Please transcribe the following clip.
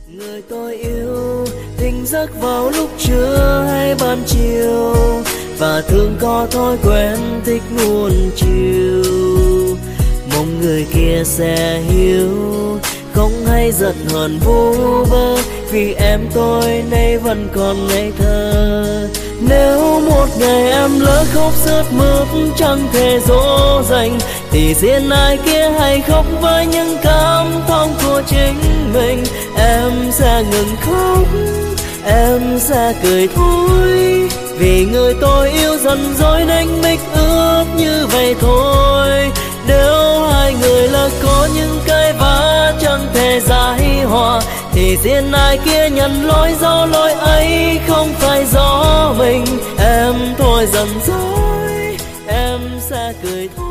Người tôi yêu tỉnh giấc vào lúc trưa hay ban chiều, và thường có thói quen thích nuông chiều. Mong người kia sẽ hiểu, không hay giận hờn vô vơ, vì em tôi nay vẫn còn ngây thơ. Nếu một ngày em lỡ khóc rớt mướt chẳng thể dỗ dành, thì riêng ai kia hay khóc với những cảm thông của chính mình. Em sẽ ngừng khóc, em sẽ cười thôi, vì người tôi yêu dần dối nên mích ước như vậy thôi. Nếu hai người là có những cái vã chẳng thể giải hòa, thì riêng ai kia nhận lỗi do lỗi ấy không phải do mình. Em thôi dần dối, em sẽ cười thôi.